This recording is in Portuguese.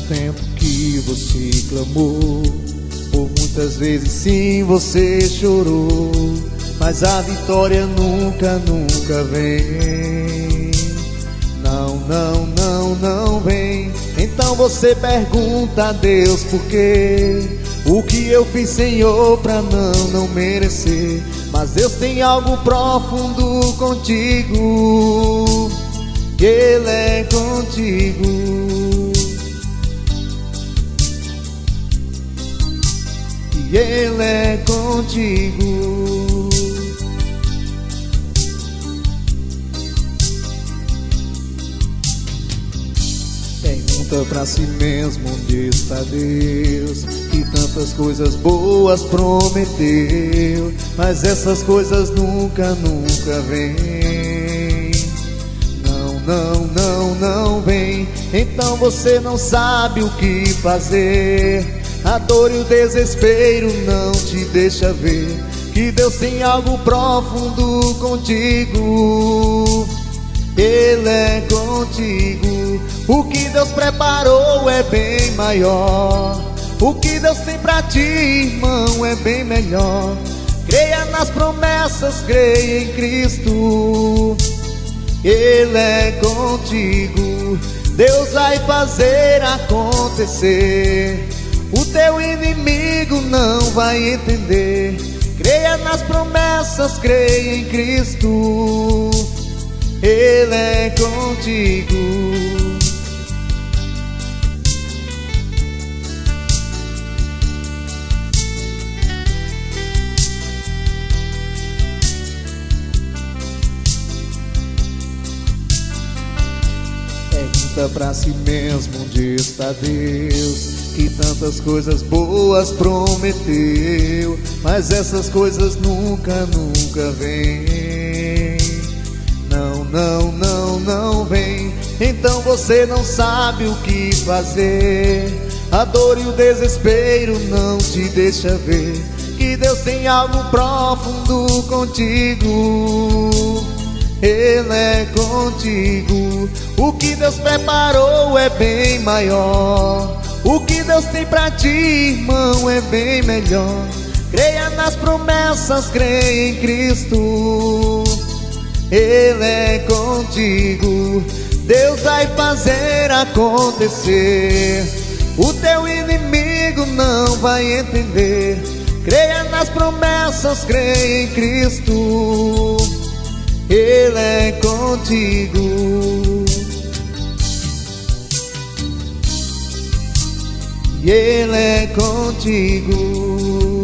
tempo que você clamou, por muitas vezes sim você chorou, mas a vitória nunca, nunca vem. Não, não, não, não vem. Então você pergunta a Deus por quê? O que eu fiz, Senhor, pra não merecer? Mas Deus tem algo profundo contigo, Ele é contigo, e Ele é contigo. Pergunta pra si mesmo onde está Deus, que tantas coisas boas prometeu, mas essas coisas nunca, nunca vêm. Não, não, não, não vem. Então você não sabe o que fazer, a dor e o desespero não te deixa ver que Deus tem algo profundo contigo, Ele é contigo. O que Deus preparou é bem maior, o que Deus tem pra ti, irmão, é bem melhor. Creia nas promessas, creia em Cristo, Ele é contigo. Deus vai fazer acontecer, o teu inimigo não vai entender. Creia nas promessas, creia em Cristo, Ele é contigo. Pergunta pra si mesmo onde está Deus, que tantas coisas boas prometeu, mas essas coisas nunca, nunca vêm. Não, não, não, não vem. Então você não sabe o que fazer, a dor e o desespero não te deixa ver que Deus tem algo profundo contigo, Ele é contigo. O que Deus preparou é bem maior, o que Deus tem pra ti, irmão, é bem melhor. Creia nas promessas, creia em Cristo, Ele é contigo. Deus vai fazer acontecer, o teu inimigo não vai entender. Creia nas promessas, creia em Cristo, Ele é contigo, e Ele é contigo.